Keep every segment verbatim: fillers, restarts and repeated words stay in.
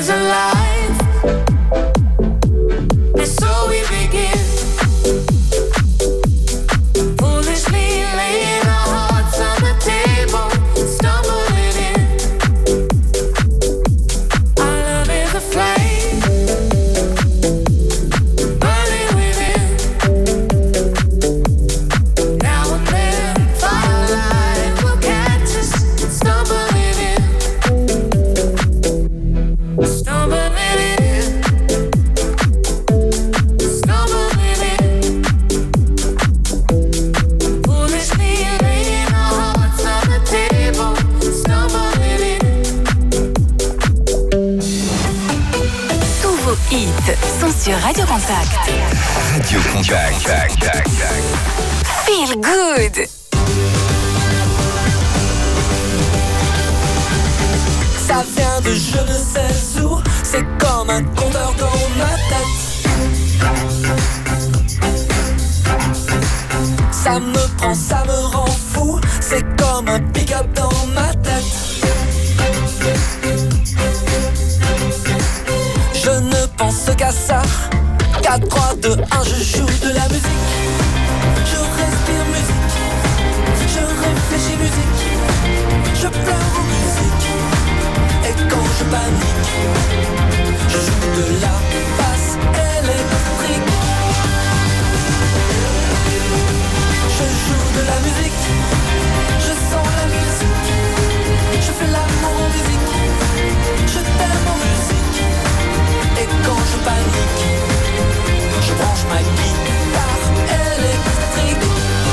is alive, and so we begin. Foolishly laying our hearts on the table, stumbling in. Our love is a flame, burning within. Now and then, firelight will catch us, stumbling in. Stumbling in, stumbling in. Foolishly laying our hearts on the table, stumbling in. Tous vos hits sont sur Radio Contact. Radio Contact. Feel good. Ça vient de je ne sais où, c'est comme un compteur dans ma tête. Ça me prend, ça me rend fou, c'est comme un pick-up dans ma tête. Je ne pense qu'à ça, quatre, trois, deux, un, je joue de la musique. Je respire musique, je réfléchis musique, je pleure en musique. Et quand je panique, je joue de la basse électrique. Je joue de la musique, je sens la musique. Je fais l'amour en musique, je t'aime en musique. Et quand je panique, je branche ma guitare électrique.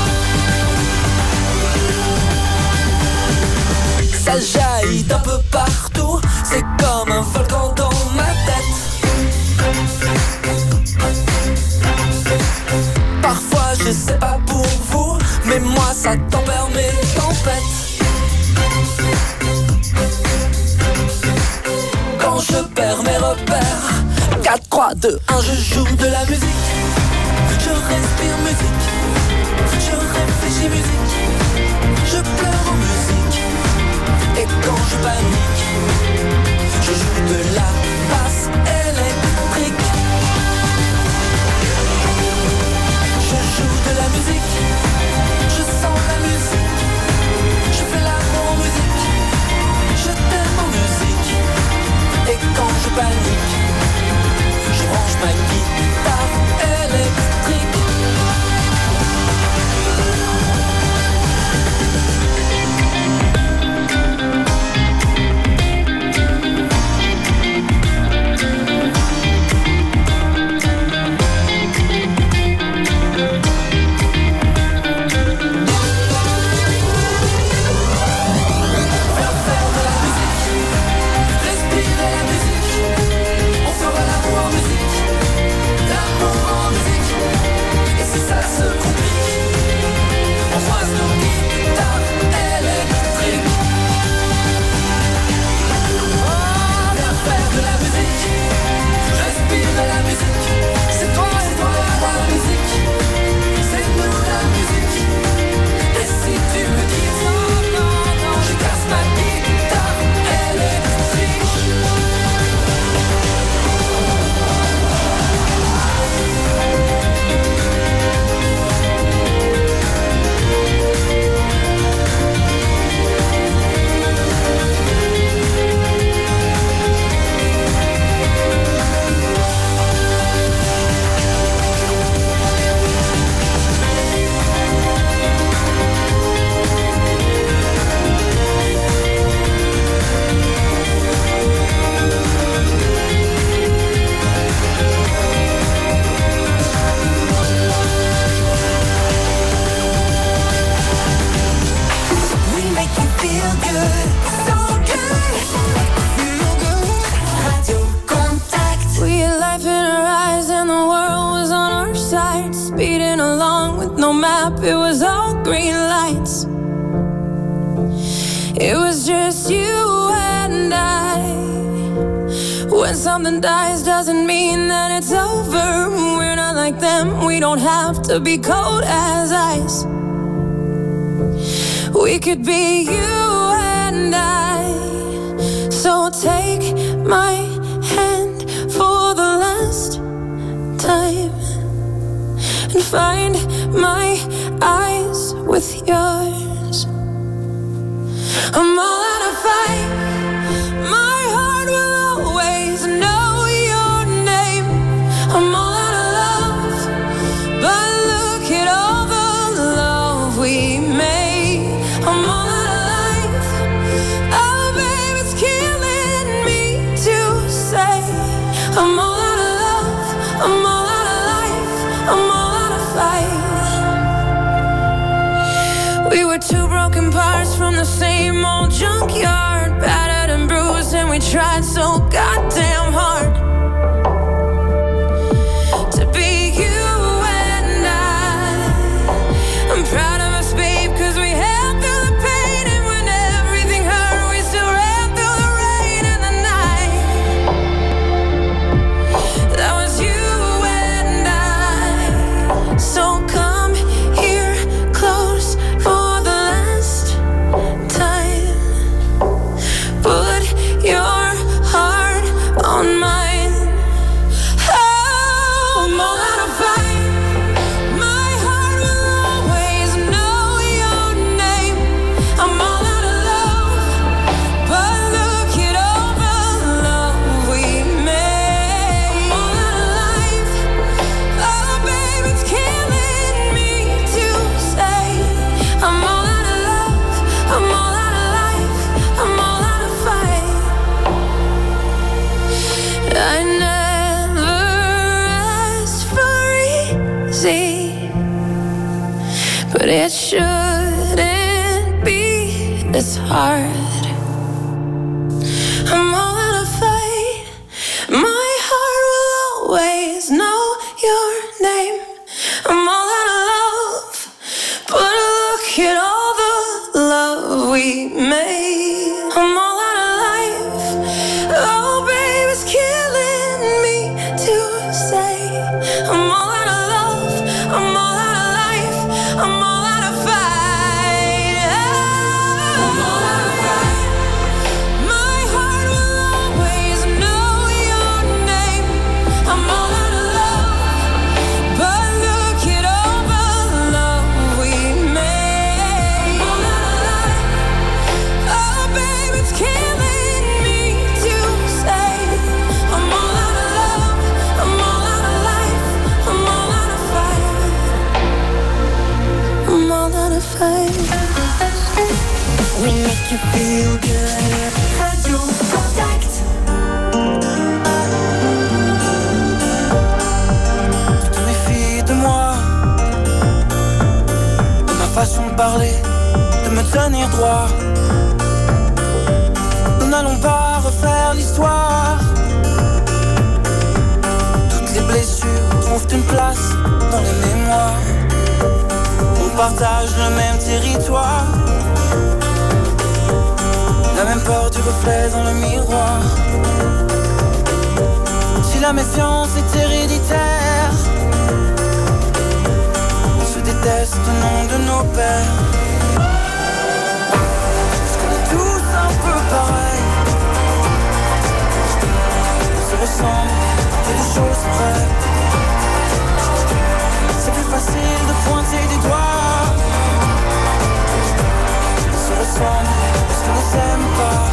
Ça jaillit d'un peu partout, c'est comme un volcan dans ma tête. Parfois je sais pas pour vous, mais moi ça tempère mes tempêtes. Quand je perds mes repères, quatre, trois, deux, un, je joue de la musique. Je respire musique, je réfléchis musique, je pleure en musique. Et quand je panique, je joue de la basse électrique. Je joue de la musique, je sens la musique. Je fais l'amour en musique, je t'aime en musique. Et quand je panique, je branche ma guitare électrique. It was all green lights. It was just you and I. When something dies doesn't mean that it's over. We're not like them, we don't have to be cold as ice. We could be you and I. So take my find my eyes with yours. I'm all out of fight. My heart will always know your name. I'm all out of love, but look at all the love we made. I'm all out of life. Oh, babe, it's killing me to say. I'm all out of love. I'm all out of life. I'm all out of fight. We were two broken parts from the same old junkyard, battered and bruised, and we tried so goddamn hard to be you and I. I'm proud of us, babe, cause we held through the pain, and when everything hurt, we still ran through the rain and the night. That was you and I. So come here close for the last time. Put your heart on mine. Oh, I'm all out of fight. My heart will always know your name. I'm all out of love, but look at all the love we made. I'm all out of life. Oh, babe, it's killing me to say. I'm all out of love. I'm all out of life. I'm all out of fight. I never asked for easy, but it shouldn't be this hard. I'm all out of fight. My heart will always know your name. I'm all out of love, but look at all the love we made. I'm all out of life. Oh, babe, it's killing me to say. I'm all out of love. I'm all out of life. I'm all out of fight. I'm all out of fight. My heart will always know your name. I'm all out of love, but look at all the love we made. I'm all out of life. Oh, babe, it's killing me to say. I'm all out of love. I'm all out of life. I'm all out of fight. I'm all out of fight. We make you feel good. Radio Contact. Tu te méfies de moi, de ma façon de parler, de me tenir droit. Nous n'allons pas refaire l'histoire. Toutes les blessures trouvent une place dans les mémoires. On partage le même territoire, la même peur du reflet dans le miroir. Si la méfiance est héréditaire, on se déteste au nom de nos pères. Parce qu'on est tous un peu pareils, on se ressemble à peu de choses près. C'est plus facile de pointer du doigt. On se ressemble parce qu'on ne s'aime pas.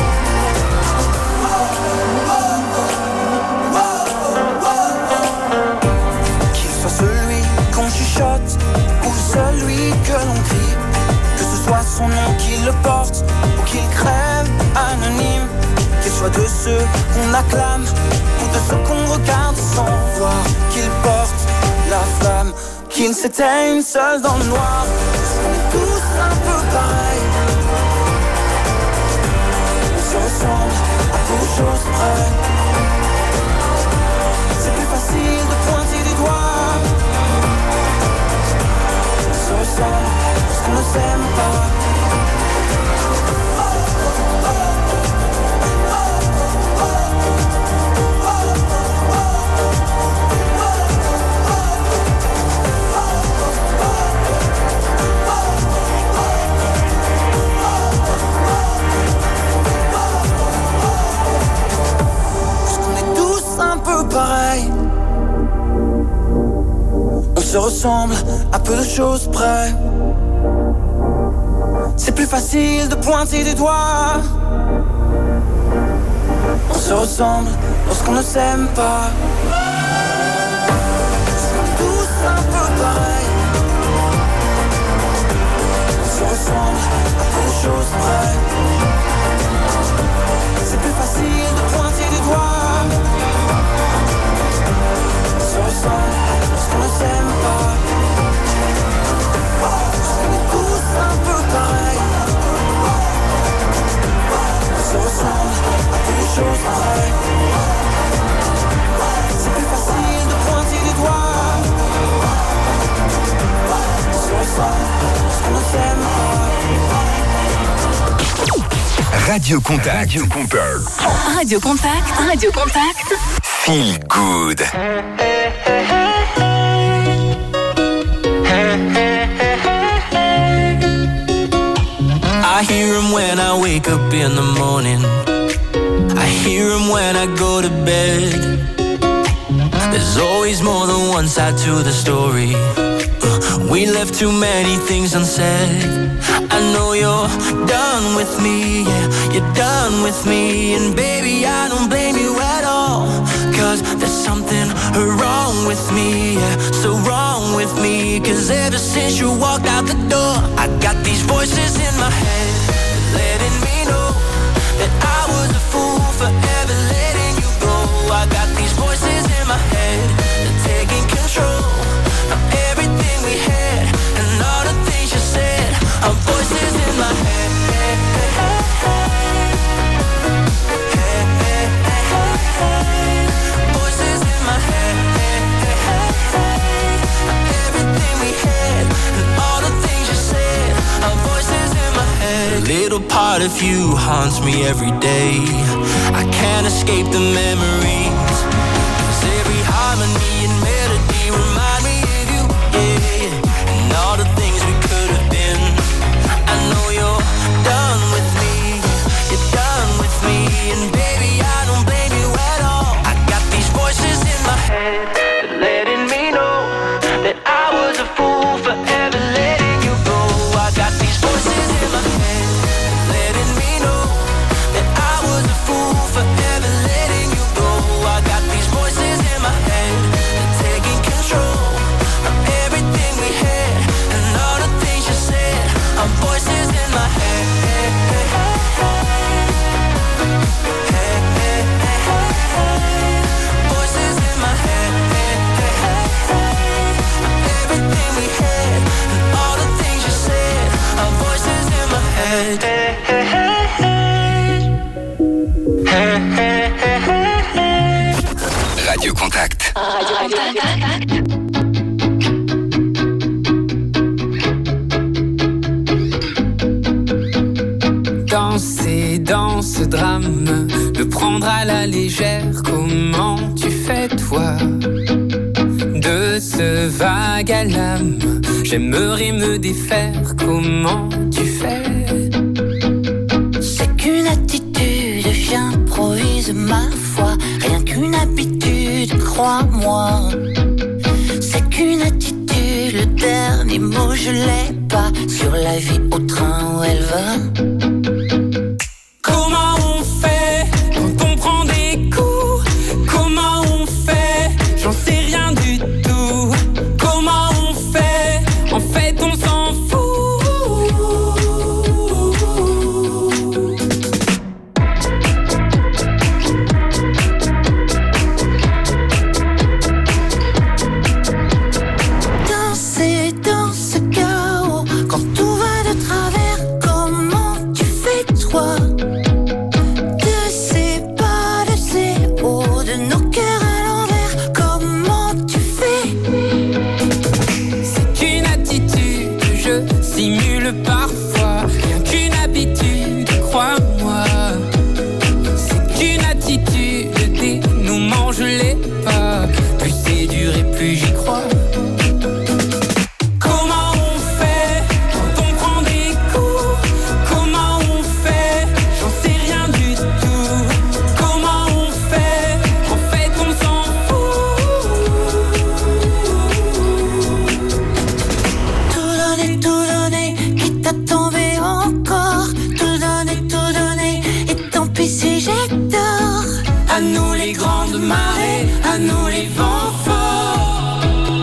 Qu'il soit celui qu'on chuchote ou celui que l'on crie, que ce soit son nom qui le porte ou qu'il crève anonyme, qu'il soit de ceux qu'on acclame ou de ceux qu'on regarde sans voir, qu'il porte la flamme qui ne s'éteigne seul dans le noir. On est tous un peu pareils, on se ressemble à peu de choses près. C'est plus facile de pointer du doigt. On se ressemble parce qu'on ne s'aime pas. se ressemble à peu de choses près. C'est plus facile de pointer du doigt. On se ressemble lorsqu'on ne s'aime pas. C'est tous un peu pareil. On se ressemble à peu de choses près. C'est plus facile de pointer du doigt. On se ressemble lorsqu'on ne s'aime pas. On est tous un peu pareil. On se ressemble à peu de choses près. C'est plus facile de pointer du doigt. On se ressemble lorsqu'on ne s'aime pas. Radio Contact. Radio Contact. Radio Contact. Radio Contact. Feel good. I hear him when I wake up in the morning. I hear him when I go to bed. There's always more than one side to the story. We left too many things unsaid. I know you're done with me, yeah, you're done with me. And baby, I don't blame you at all, cause there's something wrong with me, yeah, so wrong with me. Cause ever since you walked out the door, I got these voices in my head, letting me know that I was a fool for ever letting you go. I got these voices in my head, they're taking control of everything we had, and all the things you said are voices in my head. Voices in my head. Everything we had and all the things you said are voices in my head. A little part of you haunts me every day. I can't escape the memories, 'cause every harmony and melody remind me of you, yeah. And all the things we could have been. I know you're done with me, you're done with me. And baby, I don't blame you at all. I got these voices in my head, letting me know that I was a fool for ever letting you go. I got these voices in my head, letting me know that I was a fool for ever letting you go. I got these voices in my head, they're taking control of everything we had, and all the things you said are voices in my head. Voices in my head. Everything we had and all the things you said are voices in my head. Radio Contact. Radio Contact. Danser dans ce drame, le prendre à la légère, comment tu fais toi? De ce vague à l'âme, j'aimerais me défaire, comment tu fais? C'est qu'une attitude, j'improvise ma foi, rien qu'une habitude, crois-moi. C'est qu'une attitude, le dernier mot je l'ai pas, sur la vie au train où elle va. Comment on fait quand on prend des coups? Comment on fait? J'en sais rien du tout. Comment on fait? En fait on s'en fout. Danser dans ce chaos, quand tout va de travers, comment tu fais nous les grandes marées, à nous les vents forts.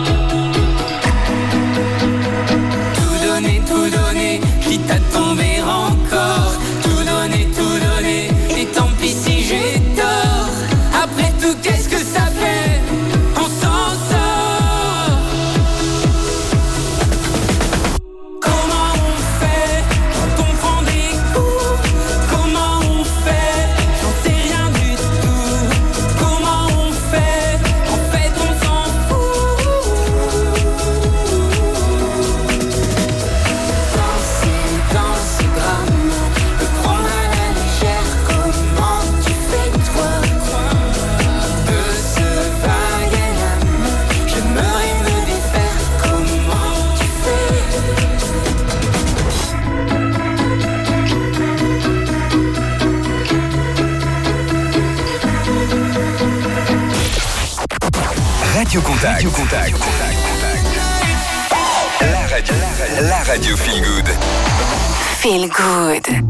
Tout donner, tout donner, quitte à tomber encore. Tout donner, tout donner, et tant pis si j'ai tort. Après tout, qu'est-ce que ça fait? On s'en sort. Comment on fait quand on prend des coups? Comment on fait? J'en sais rien du tout. Comment on fait? En fait, on s'en fout. Dans ces, dans ces drames, le prendre à la légère. Comment tu fais toi? De ce vague à l'âme, j'aimerais me défaire. Comment tu fais? Radio Contact. Radio Contact. La radio, la radio feel good. Feel good.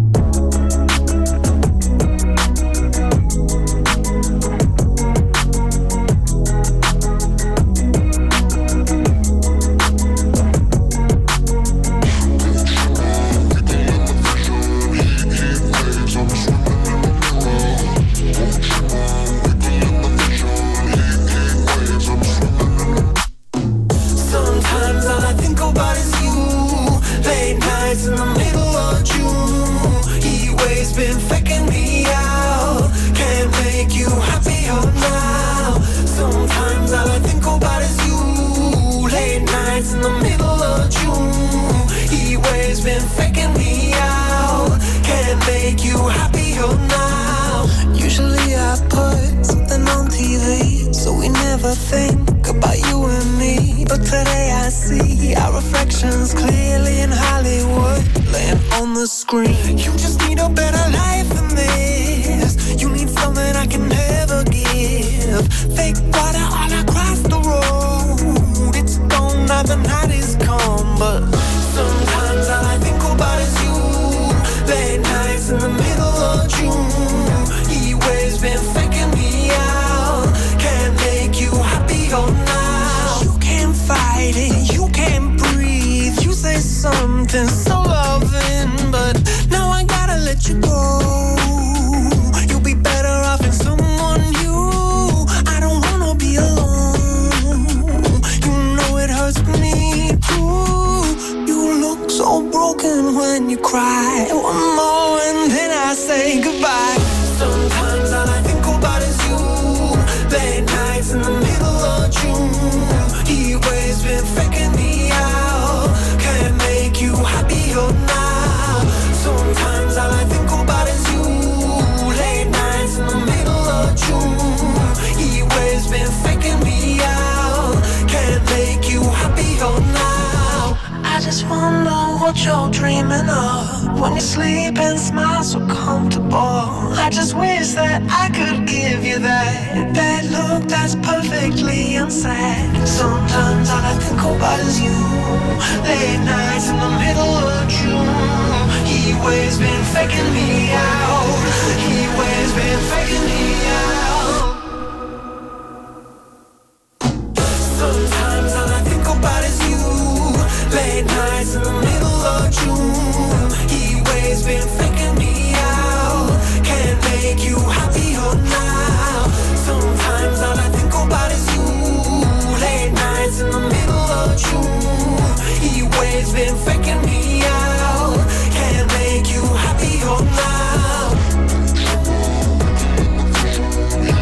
Sometimes all I think about is you. Late nights in the middle of June. Heat waves been faking me out. Can't make you happier now. Sometimes all I think about is you. Late nights in the middle of June. Heat waves been faking me out. Can't make you happier now. Usually I put something on T V, so we never think about you and me. But today I see our reflections clearly in Hollywood, laying on the screen. You just need a better life than this. You need something I can never give. Fake water all across the road. It's gone now, the night is come. But sometimes all I think about is you. Late nights in the middle of June. Heat waves been faking me out. Can't make you happier now. You can't fight it, you can't breathe. You say something so loving, but now I gotta let you go. You'll be better off in someone new. I don't wanna be alone. You know it hurts me too. You look so broken when you cry. One more and then I say goodbye. Sometimes all I think about is you. Late nights in the middle of June. Heat waves been faking me out. Can't make you happier now. Sometimes all I think about is you. Late nights in the middle of June. Heat waves been faking me out. Can't make you happier now. I just wonder what you're dreaming of when you sleep and smile so comfortable. I just wish that I could give you that that look that's perfectly unsaid. Sometimes all I think about is you. Late nights in the middle of June. Heat waves been faking me out. Heat waves been faking me out. Sometimes all I think about is you. Late nights in the middle of June. Heat waves been faking me out. Can't make you happier now. Sometimes all I think about is you. Late nights in the middle of June. Heat waves been faking me out. Can't make you happier now.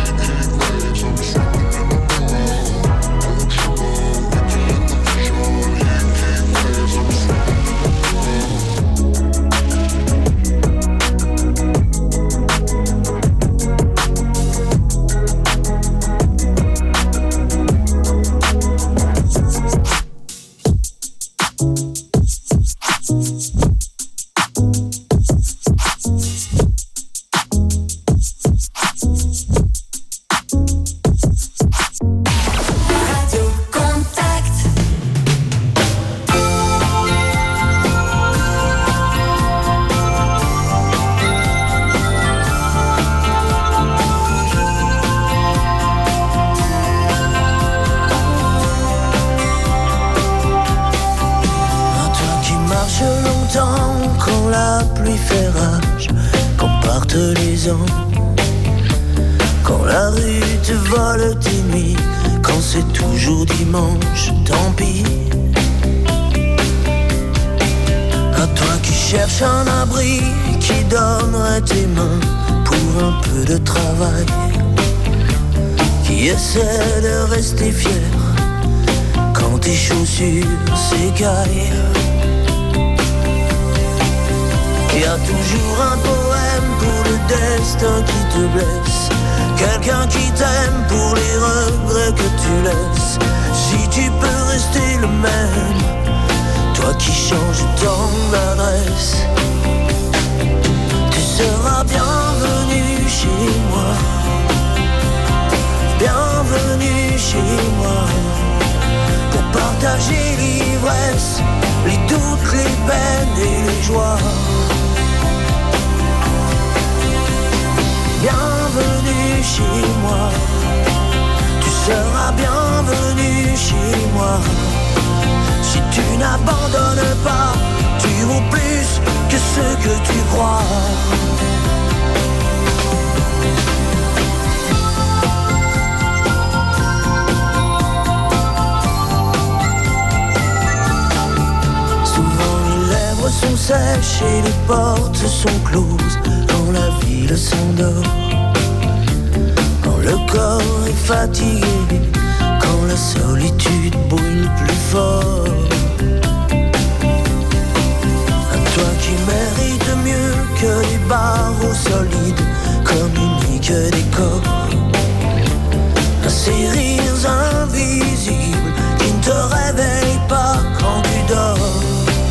pluie fait rage, quand partent les ans, quand la rue te vole tes nuits, quand c'est toujours dimanche, tant pis. À toi qui cherches un abri, qui donnerait tes mains pour un peu de travail, qui essaie de rester fier quand tes chaussures s'écaillent. Y a toujours un poème pour le destin qui te blesse, quelqu'un qui t'aime pour les regrets que tu laisses. Si tu peux rester le même, toi qui changes tant d'adresse, tu seras bienvenu chez moi, bienvenue chez moi, pour partager l'ivresse, les doutes, les peines et les joies. Bienvenue chez moi, tu seras bienvenue chez moi. Si tu n'abandonnes pas, tu vaux plus que ce que tu crois. Sont sèches et les portes sont closes quand la ville s'endort, quand le corps est fatigué, quand la solitude brûle plus fort. À toi qui mérites mieux que les barreaux solides, communique des corps, à ces rires invisibles qui ne te réveillent pas quand tu dors.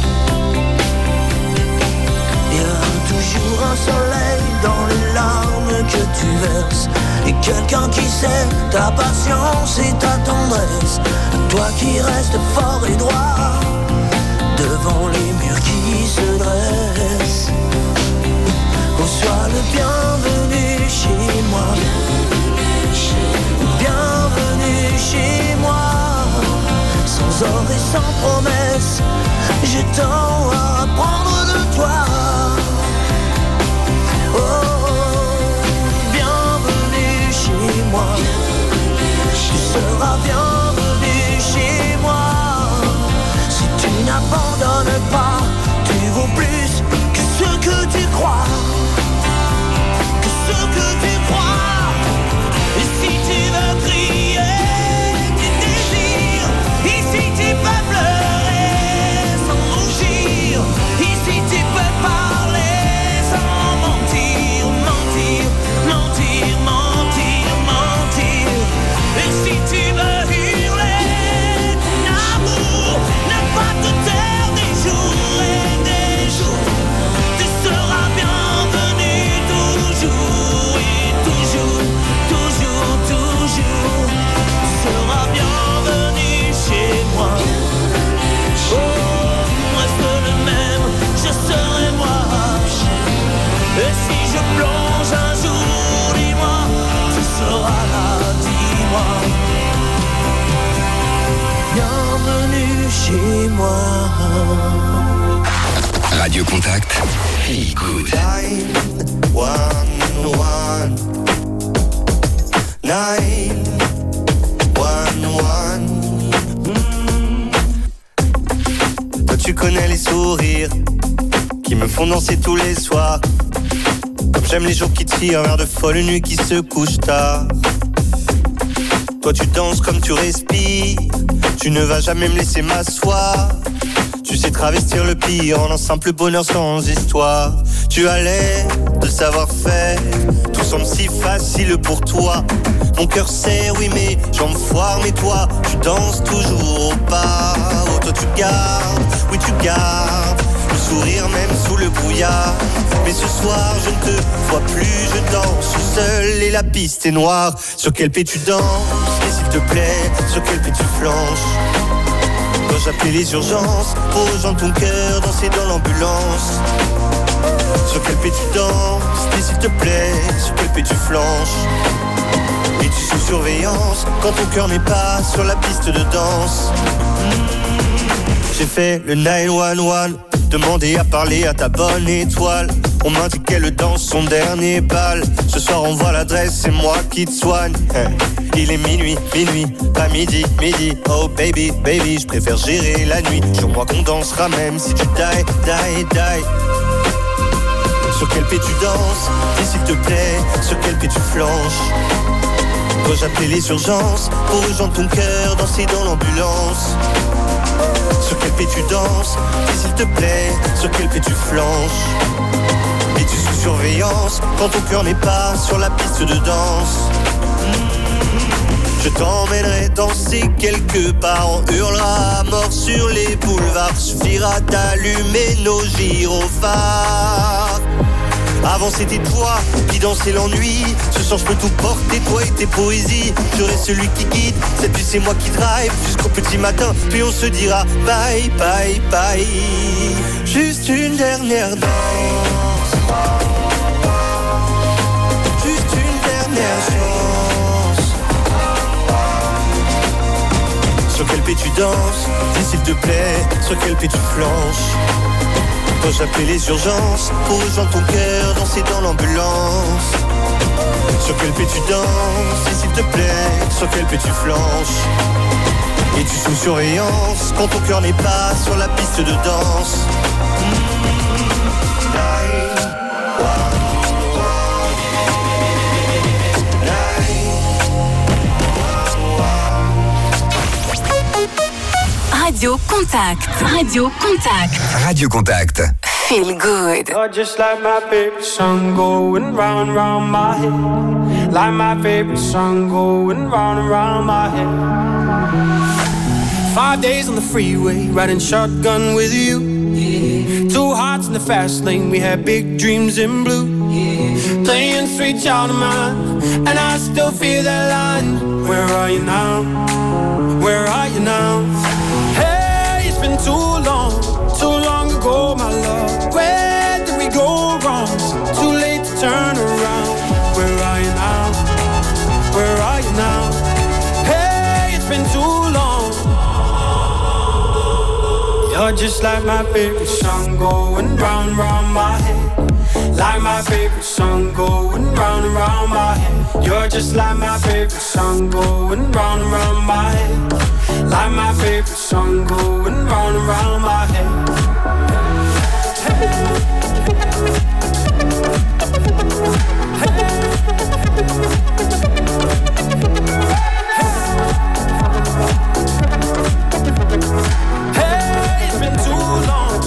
Toujours un soleil dans les larmes que tu verses, et quelqu'un qui sait ta patience et ta tendresse. Toi qui restes fort et droit devant les murs qui se dressent. Oh, sois le bienvenu chez moi, bienvenue chez moi, sans or et sans promesse. J'ai tant à apprendre de toi. Oh, bienvenue chez moi, tu seras bienvenue chez moi. Si tu n'abandonnes pas, tu vaux plus que ce que tu crois, que ce que tu crois. Et si tu veux crier tes désirs, ici tu peux pleurer sans rougir, ici tu peux parler sans mentir, mentir, mentir, mentir, mentir. Et si tu veux hurler ton amour, ne pas te taire des jours et des jours, tu seras bienvenu toujours et toujours, toujours, toujours. Tu seras bienvenu chez moi. Oh, reste le même, je serai moi. Et si je plonge un jour, dis-moi, tu seras là, dis-moi. Bienvenue chez moi. Radio Contact, Feel Good. nine one one nine one one. Toi tu connais les sourires qui me font danser tous les soirs, comme j'aime les jours qui tirent vers de folles nuits qui se couchent tard. Toi tu danses comme tu respires, tu ne vas jamais me laisser m'asseoir. Tu sais travestir le pire en un simple bonheur sans histoire. Tu as l'air de savoir-faire, tout semble si facile pour toi. Mon cœur sait, oui mais jambes foirent, mais toi tu danses toujours au pas. Oh toi tu gardes, oui tu gardes le sourire même sous le brouillard. Mais ce soir je ne te vois plus, je danse seul et la piste est noire. Sur quel pied tu danses, et s'il te plaît, sur quel pied tu flanches. Dois-je appeler les urgences pour rejoindre ton cœur, danser dans l'ambulance. Sur quel pied tu danses, et s'il te plaît, sur quel pied tu flanches. Es-tu sous surveillance quand ton cœur n'est pas sur la piste de danse? J'ai fait le neuf un un, demandé à parler à ta bonne étoile. On m'indique qu'elle danse son dernier bal. Ce soir on voit l'adresse, c'est moi qui te soigne. Il est minuit, minuit, pas midi, midi. Oh baby, baby, je préfère gérer la nuit. Jure-moi qu'on dansera même si tu die, die, die. Sur quel pied tu danses, dis s'il te plaît, sur quel pied tu flanches. Dois-je appeler les urgences pour rejoindre ton cœur, danser dans l'ambulance? Sur quel pied tu danses, dis s'il te plaît, sur quel pied tu flanches. Es-tu sous surveillance quand ton cœur n'est pas sur la piste de danse? Je t'emmènerai danser quelque part, on hurlera à mort sur les boulevards. Suffira d'allumer nos gyrophares. Avant c'était toi qui dansais l'ennui. Ce soir je peux tout porter, toi et tes poésies. Je reste celui qui guide, cette nuit c'est moi qui drive jusqu'au petit matin, puis on se dira bye bye bye. Juste une dernière danse, juste une dernière chance. Sur quel pied tu danses, dis s'il te plaît, sur quel pied tu flanches. Dois-je appeler les urgences pour rejoindre ton cœur, danser dans l'ambulance? Sur quel pied tu danses, dis s'il te plaît, sur quel pied tu flanches. Es-tu sous surveillance quand ton cœur n'est pas sur la piste de danse? Radio Contact. Radio Contact. Radio Contact. Feel good. You're just like my favorite song going round and round my head. Like my favorite song going round and round my head. Five days on the freeway, riding shotgun with you. Yeah. Two hearts in the fast lane, we had big dreams in blue. Yeah. Playing sweet child of mine, and I still feel that line. Where are you now? Where are you now? Hey, it's been too long, too long ago, my love. Where did we go wrong? Too late to turn around. Where are you now? Where are you now? Hey, it's been too long. You're just like my favorite song going round and round my head. Like my favorite song going round and round my head. You're just like my favorite song going round and round my head. Like my favorite song going round and round my head. Hey, it's been too long.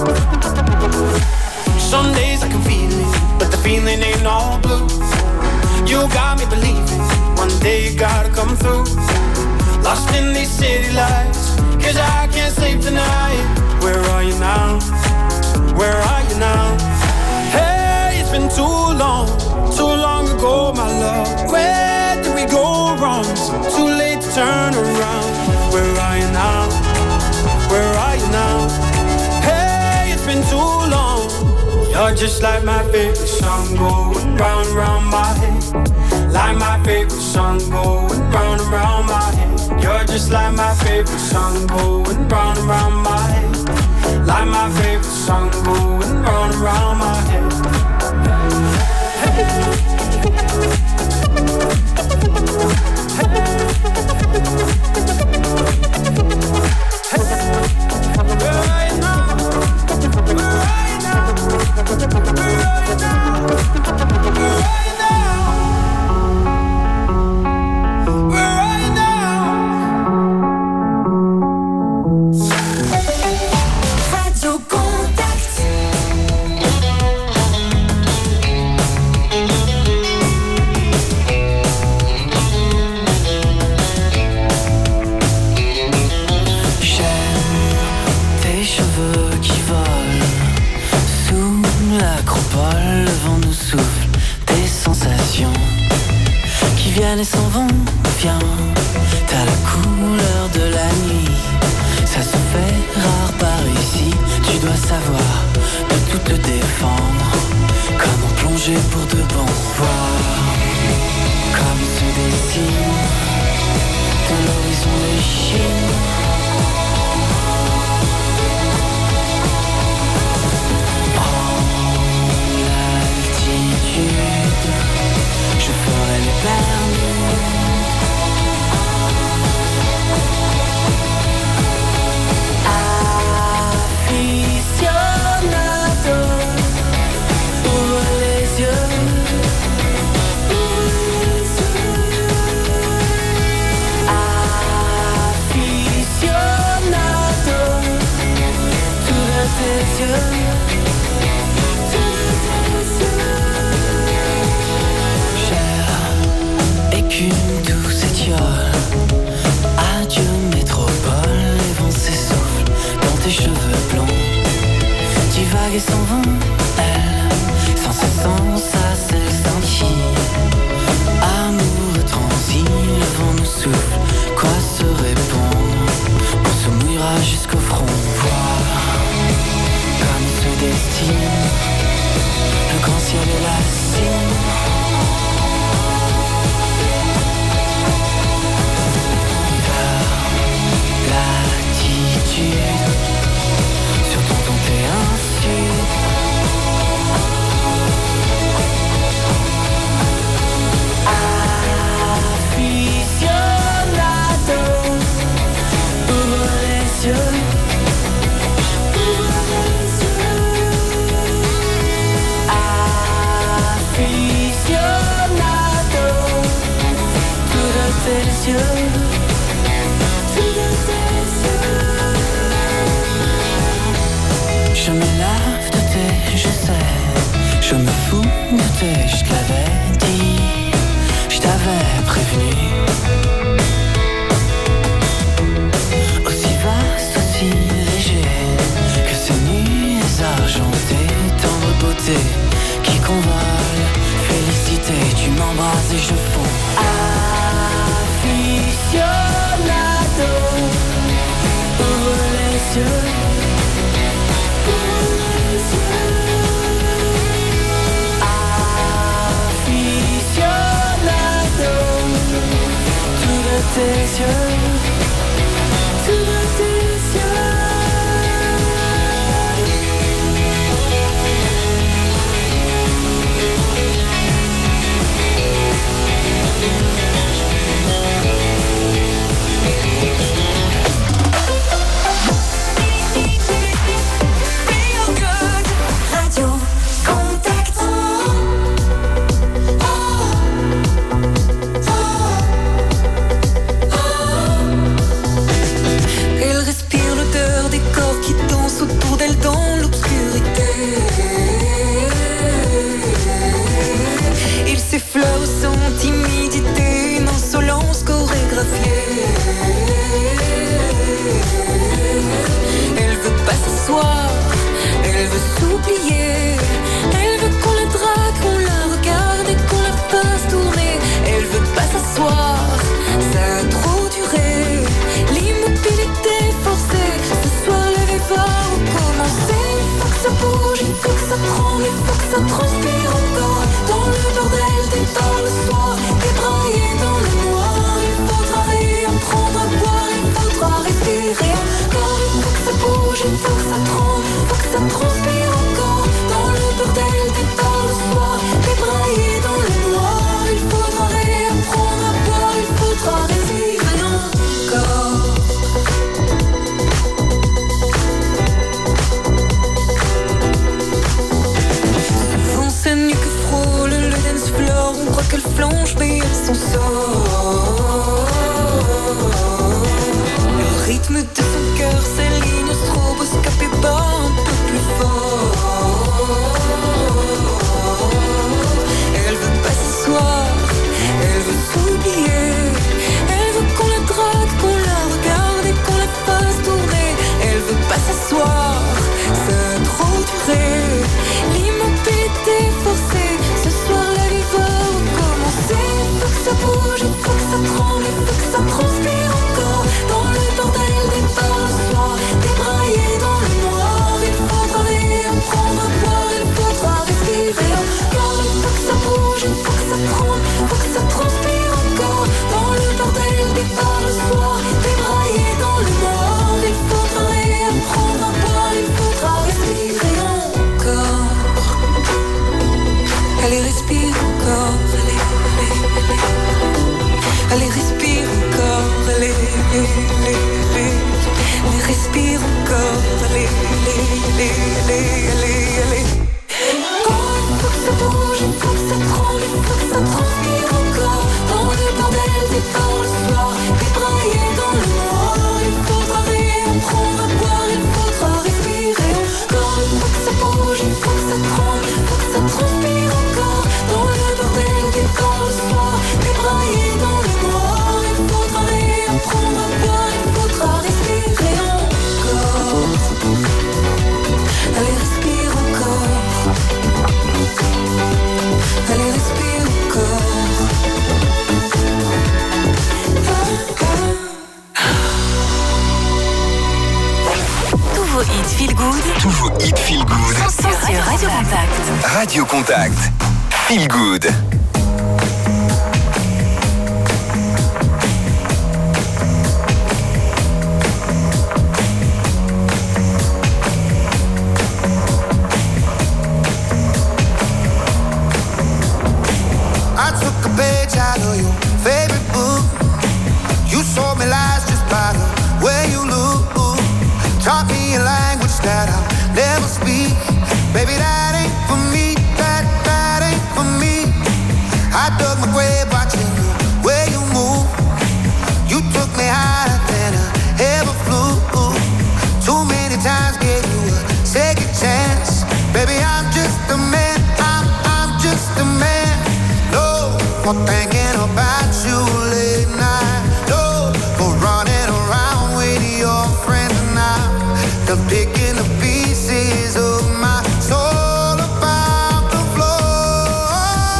Some days I can feel it, but the feeling ain't all blue. You got me believing one day you gotta come through. Lost in these city lights, cause I can't sleep tonight. Where are you now? Where are you now? Hey, it's been too long, too long ago, my love. Where did we go wrong? Too late to turn around. Where are you now? Where are you now? Hey, it's been too long. You're just like my favorite song going round and round my head. Like my favorite song going round and round my head. You're just like my favorite song going round and round my head. Like my favorite song going round and round my head. Hey. Radio Contact. souffle, quoi se répondre? On se mouillera jusqu'au front. Voir comme se destine le grand ciel et la cime. L'attitude sur ton ton t'es ainsi. Aficionado, ouvre les yeux. Aficionado, tout de tes yeux. Je me lave de tes, je sais. Je me fous de tes, je te l'avais dit. Je t'avais prévenu. Aussi vaste, aussi léger que ces nuits argentées, tendre beauté qui convole. Félicité, tu m'embrasses et je fonds. Aficionado, ouvre les yeux. Tes yeux, tout de tes yeux. Feel good, Radio Contact. Autour d'elle dans l'obscurité, il s'effleure sans timidité, une insolence chorégraphiée. Elle veut pas s'asseoir, elle veut s'oublier, elle veut qu'on la drague, qu'on la regarde et qu'on la fasse tourner. Elle veut pas s'asseoir, ça a trop duré, l'immobilité forcée. Ce soir le va recommencer. Il faut que ça bouge, il faut que ça tremble, il faut que ça transpire encore. Dans le bordel des temps le soir, débraillé dans le noir. Il faudra réapprendre à boire, il faudra respirer encore. Il faut que ça bouge, il faut que ça tremble, il faut que ça transpire encore. Dans le bordel des temps le soir, débraillé dans le noir. Il faudra réapprendre à boire, il faudra respirer encore. On croit qu'elle flanche mais elle s'en sort. Le rythme de son cœur s'aligne, stroboscope et bat un peu plus fort. Elle veut pas s'asseoir, elle veut s'oublier. Elle veut qu'on la drague, qu'on la regarde et qu'on la fasse tourner. Elle veut pas s'asseoir, ça a trop duré, l'immobilité forcée. Ce soir la vie va recommencer. Il faut que ça bouge, il faut que ça tremble, il faut que ça transpire encore. Dans le bordel des bars le soir, débraillé dans le noir. Il faudra réapprendre à boire, il faudra respirer encore. Il faut que ça bouge, il faut que ça tremble, il faut que ça transpire encore. Dans le bordel des bars le soir, débraillé dans le noir. Il faudra réapprendre à boire, il faudra respirer encore. Allez, respire encore, allez, allez, allez. Allez, respire encore, allez, allez, allez. Allez, respire encore, allez, allez, allez, allez, allez. Oh, il faut que ça bouge, il faut que ça tremble, il faut que ça transpire encore. Dans le bordel des bars le soir, débraillé dans le noir. Il faudra réapprendre à boire, il faudra respirer encore. Il faut que ça bouge, il faut que ça tremble, il faut que ça transpire encore. Dans le bordel des bars le soir, débraillé dans le noir. Il faudra réapprendre à boire, il faudra respirer encore. Allez, respire good. Tous vos hits feel good. Sont sur Radio Contact. Radio Contact. Feel good. I took a page out of your favorite book. You sold me lies just by the way you look. Taught me a language that I'll never speak. Baby, that ain't for me. That, that ain't for me. I dug my grave watching the way you move. You took me higher than I ever flew. Too many times gave you a second chance. Baby, I'm just a man. I'm, I'm just a man. No more thinking about you late night. No more running around with your friends. I'm picking the pieces of my soul about the floor.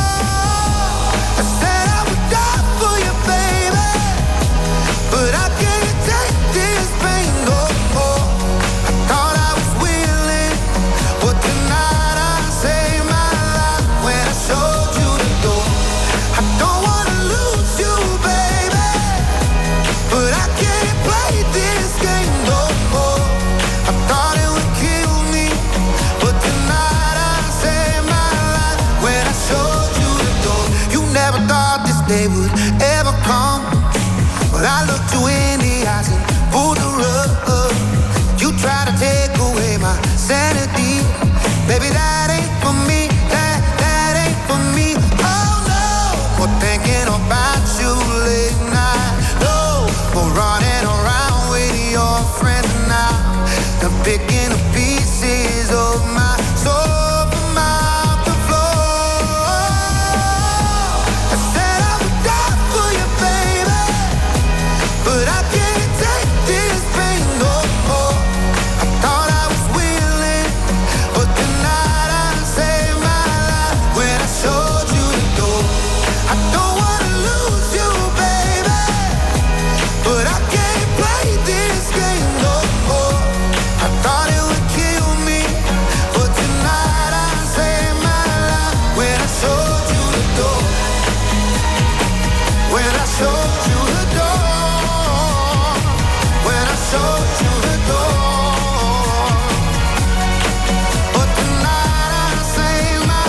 I said I would die for you, baby, but I can't take this pain no more. I thought I was willing, but tonight I saved my life when I showed you the door. I don't wanna lose you, baby, but I can't play this game no more. I thought it would kill me, but tonight I saved my life when I showed you the door. You never thought this day would ever come, but I looked you in the eyes and pulled the rug. You tried to take away my sanity. Baby, that ain't for me, that, that ain't for me. Oh no, more thinking about you late night. No, more running around with your friends now. I'm picking the pieces of my soul from out the floor. I said I would die for you, baby, but I can't take this pain no more. I thought I was willing, but tonight I saved my life when I showed you the door. I don't wanna lose you, baby, but I can't play this game no more. I thought it would kill me, but tonight I saved my life when I showed you the door. When I showed you the door. When I showed you the door. But tonight I saved my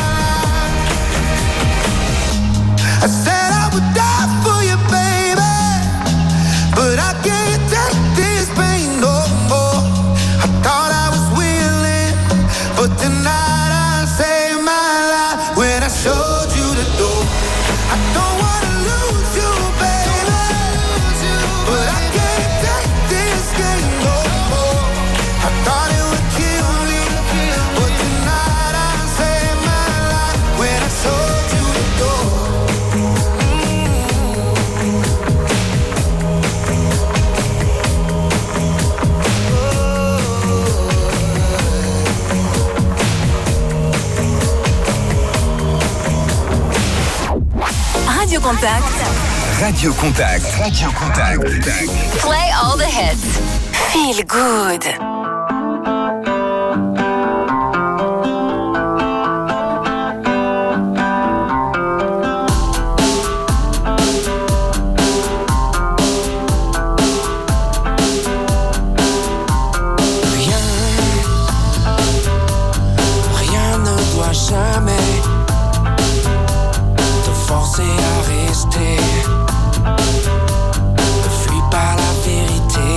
life. I said I would die for you, baby, but I can't take this pain no more. I thought I was willing, but tonight I saved my life when I showed you the door. I don't wanna lose you, baby, but I can't take this game no more. I thought it would kill me, but tonight I saved my life when I showed you the door. Radio Contact. Radio Contact. Radio Contact. Play all the hits. Feel good. Rien, rien ne doit jamais te forcer à rester. Ne fuis pas la vérité.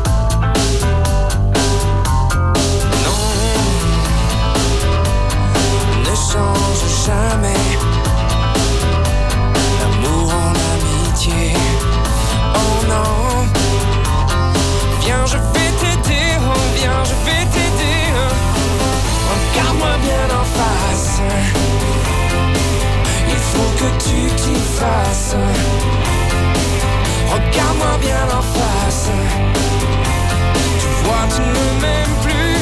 Non, ne change jamais l'amour en amitié. Oh non, viens, je vais t'aider. Oh, viens, je vais t'aider. Regarde-moi bien en face. Il faut que tu t'y fasses. Regarde-moi bien en face. Tu vois, tu ne m'aimes plus.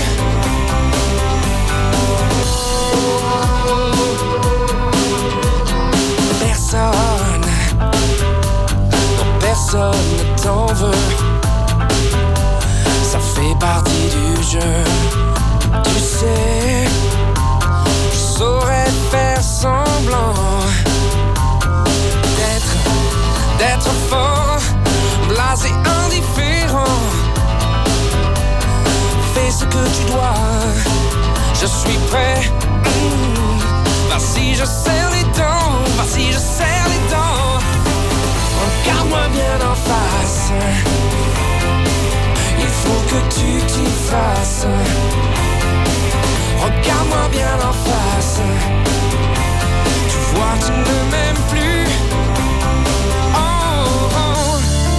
Personne, non, personne ne t'en veut. Ça fait partie du jeu. trop fort, blasé, indifférent. Fais ce que tu dois, je suis prêt. Mmh. Vas-y, je serre les dents, vas-y, je serre les dents. Regarde-moi bien en face, il faut que tu t'y fasses. Regarde-moi bien en face, tu vois, tu ne m'aimes plus. Oh, oh.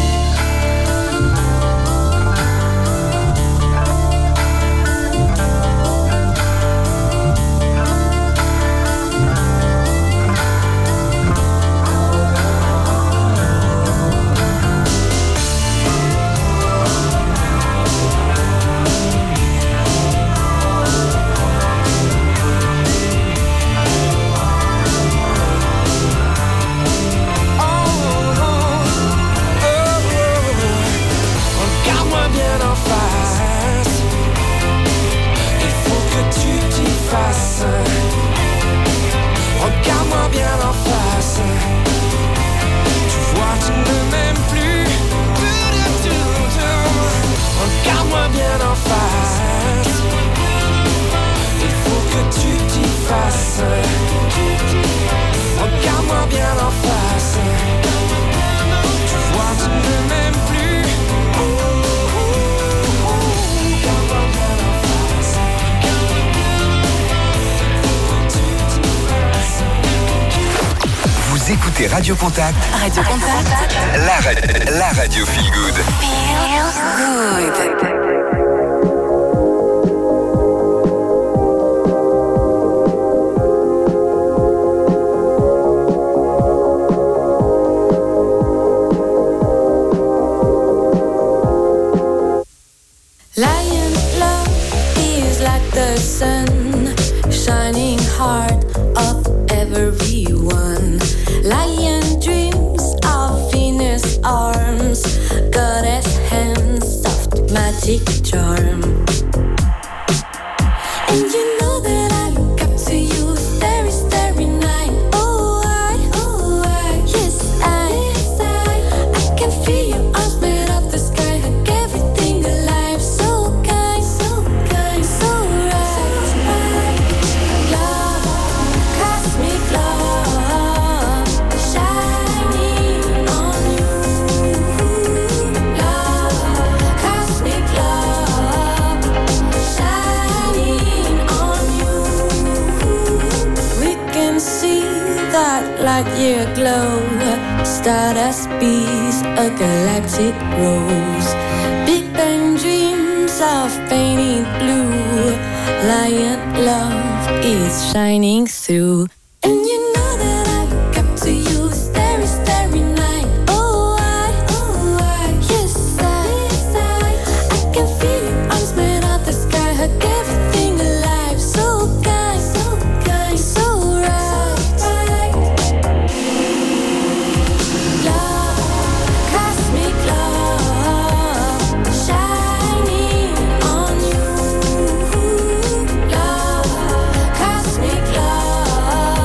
Regarde-moi bien en face, tu vois, tu ne m'aimes plus. Regarde-moi bien en face, il faut que tu t'y fasses. Regarde-moi bien en face, tu vois, tu ne m'aimes plus. Vous écoutez Radio Contact. Radio Contact. La, ra- la radio Feel Good. Feels good. Lion love is like the sun, shining heart of everyone. Lion dreams of Venus arms, goddess hands, soft magic charm. And you know that I look up to you, starry, starry night. Oh, I, oh, I, yes, I, yes, I, I can feel your arms made of the sky, hug everything alive. So kind, so kind, so right. Love, cosmic love, shining on you. Love, cosmic love, shining on you. We can see that light year glow, stardust bees, a galactic rose. Big Bang dreams of painted blue, lion love is shining through. And you know that I look up to you, starry, starry night. Oh, I, oh, I, yes, I, yes, I, I can feel your arms made of the sky, hug everything alive. So kind, so kind, so right. Love, cosmic love, shining on you. Love, cosmic love,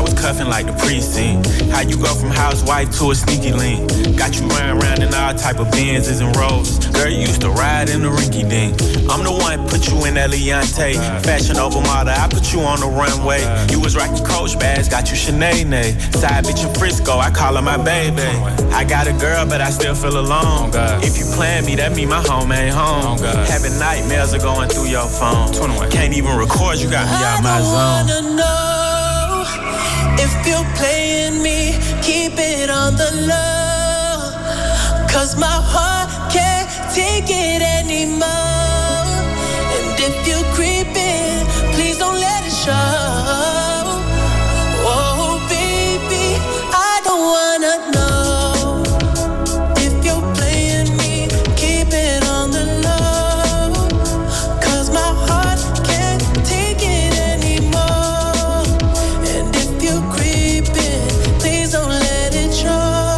was cuffing like the precinct. How you go from housewife to a sneaky link? Got you running around in all type of Benzes and Rolls. Girl, you used to ride in the rinky dink. I'm the one put you in that Leontay. Fashion over model, I put you on the runway. You was rocking Coach bags, got you Sinead. Side bitch in Frisco, I call her my baby. I got a girl, but I still feel alone. If you plan me, that mean my home ain't home. Having nightmares are going through your phone. Can't even record, you got me out my zone. I don't wanna know if you're playing me, keep it on the low. Cause my heart can't take it anymore. And if you're creeping, please don't let it show. Oh baby, I don't wanna know if you're playing me, keep it on the low. Cause my heart can't take it anymore. And if you're creeping, please don't let it show.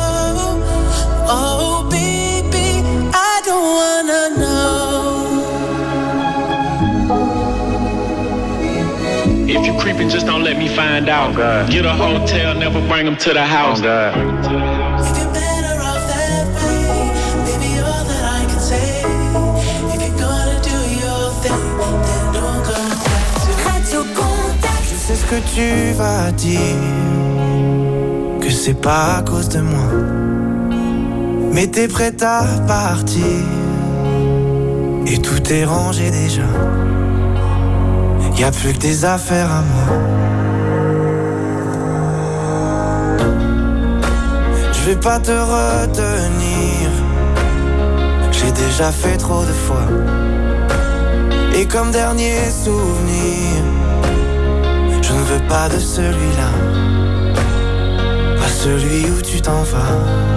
Oh baby, I don't wanna know. If you creeping, just don't let me find out. Oh, get a hotel, never bring them to the house. Oh, If you're better off that way, baby, all that I can say. If you're gonna do your thing, then don't go back to Radio Contact. Je sais ce que tu vas dire, que c'est pas à cause de moi. Mais t'es prête à partir, et tout est rangé déjà. Y'a plus que des affaires à moi. Je vais pas te retenir, j'ai déjà fait trop de fois. Et comme dernier souvenir, je ne veux pas de celui-là, pas celui où tu t'en vas.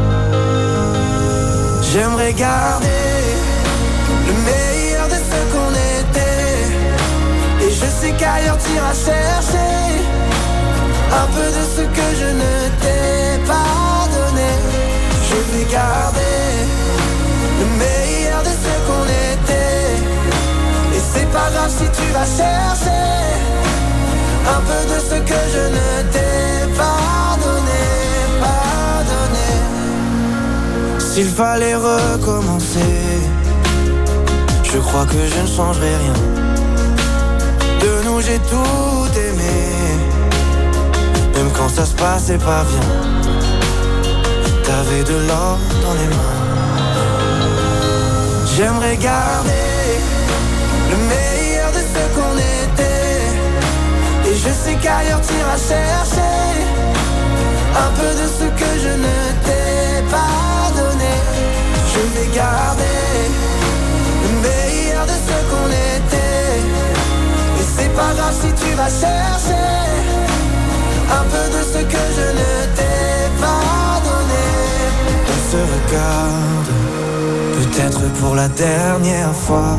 J'aimerais garder le meilleur de ce qu'on était. Et je sais qu'ailleurs t'iras chercher un peu de ce que je ne t'ai pas donné. Je vais garder le meilleur de ce qu'on était. Et c'est pas grave si tu vas chercher un peu de ce que je ne t'ai pas donné, pas donné. S'il fallait recommencer, je crois que je ne changerai rien. De nous j'ai tout aimé, même quand ça se passait pas bien. T'avais de l'or dans les mains. J'aimerais garder le meilleur de ce qu'on était. Et je sais qu'ailleurs t'iras chercher un peu de ce que je ne t'ai pas donné. Je vais garder le meilleur de ce qu'on était. Et c'est pas grave si tu vas chercher un peu de ce que je ne t'ai pas donné. On se regarde, peut-être pour la dernière fois.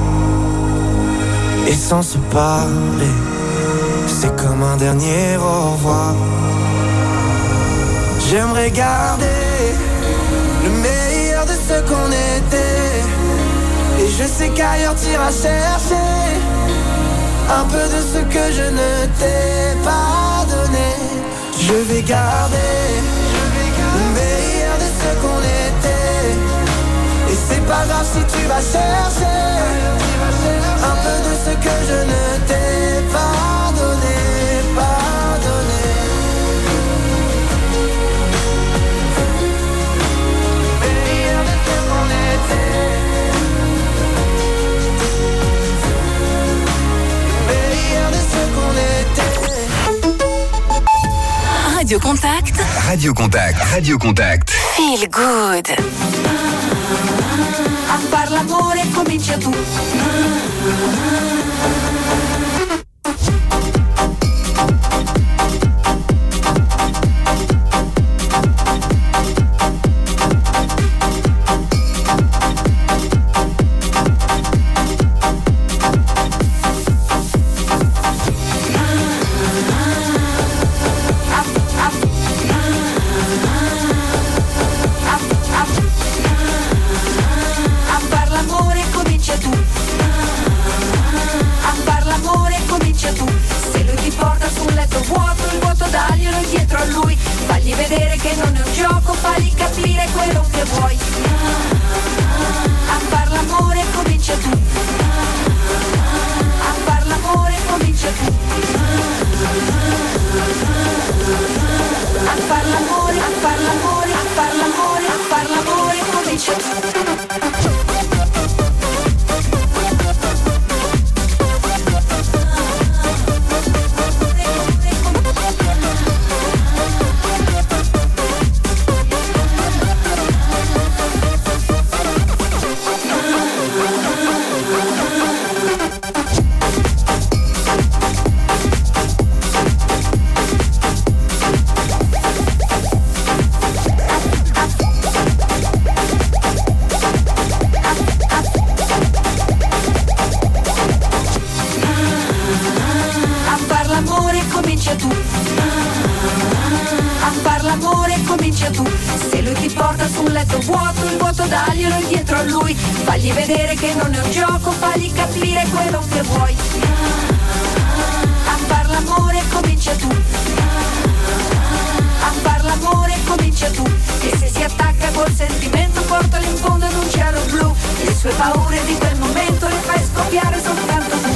Et sans se parler, c'est comme un dernier au revoir. J'aimerais garder le meilleur de ce qu'on était. Et je sais qu'ailleurs t'iras chercher un peu de ce que je ne t'ai pas donné. Je vais garder le meilleur de ce qu'on était. Et c'est pas grave si tu vas chercher un peu de ce que je ne t'ai pas donné, pas donné. Le meilleur de ce qu'on était. Radio Contact. Radio Contact. Radio Contact. Feel good. A far l'amore comincia tu. A far vedere che non è un gioco, fagli capire quello che vuoi. A far l'amore comincia tu. A far l'amore comincia tu. A far l'amore, a far l'amore, a far l'amore, a far l'amore comincia tu. Daglielo indietro a lui, fagli vedere che non è un gioco, fagli capire quello che vuoi. A far l'amore comincia tu. A far l'amore comincia tu. E se si attacca col sentimento, portalo in fondo ad un cielo blu. Le sue paure di quel momento le fai scoppiare soltanto tu.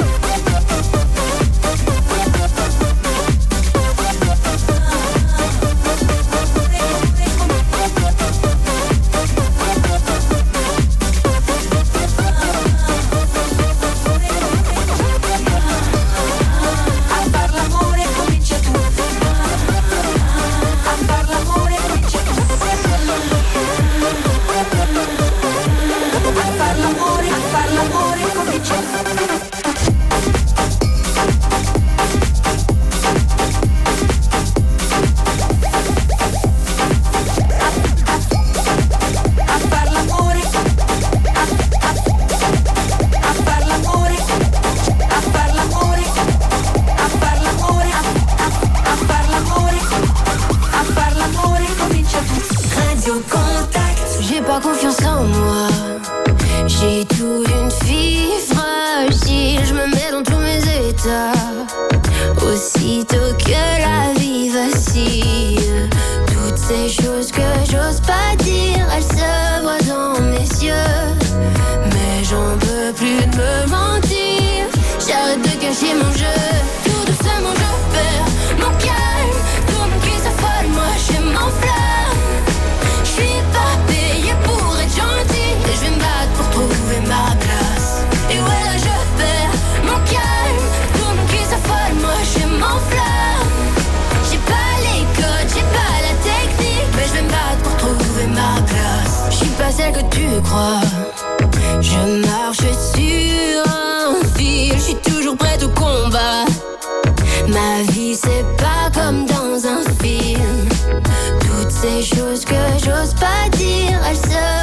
Je marche sur un fil, je suis toujours prête au combat. Ma vie c'est pas comme dans un film. Toutes ces choses que j'ose pas dire, elles se